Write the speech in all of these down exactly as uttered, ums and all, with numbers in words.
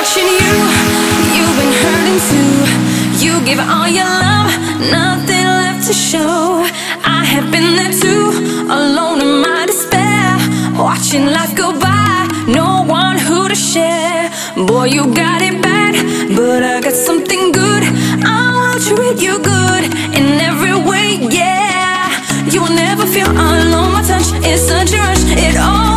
watching you, you've been hurting too. You give all your love, nothing left to show. I have been there too, alone in my despair, watching life go by, no one who to share. Boy, you got it bad, but I got something good. I will treat you good in every way, yeah. You will never feel alone, my touch is such a rush. It all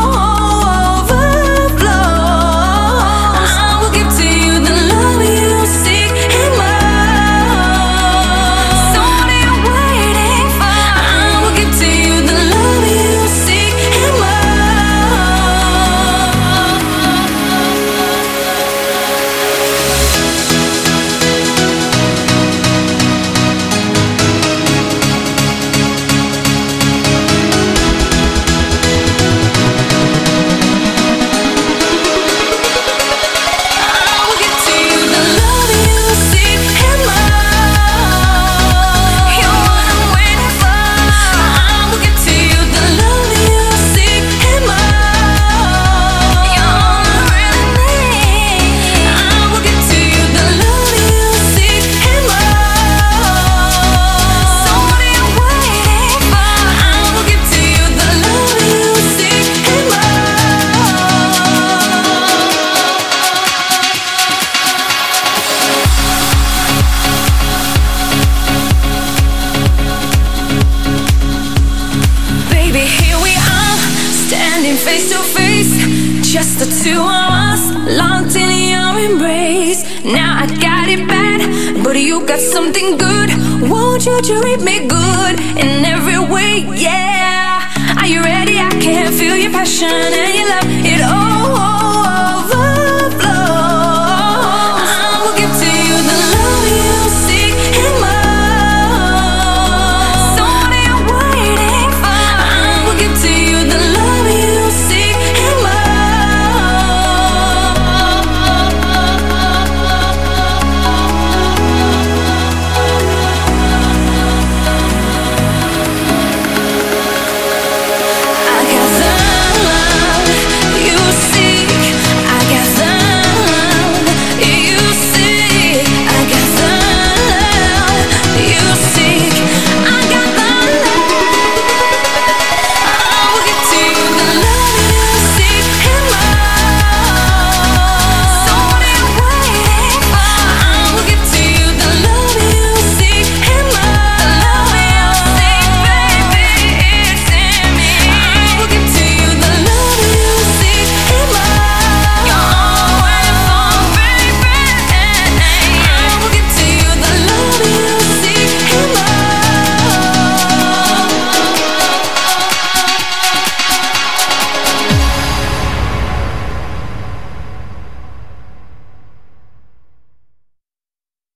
face to face, just the two of us, locked in your embrace. Now I got it bad, but you got something good. Won't you treat me good in every way, yeah. Are you ready? I can feel your passion and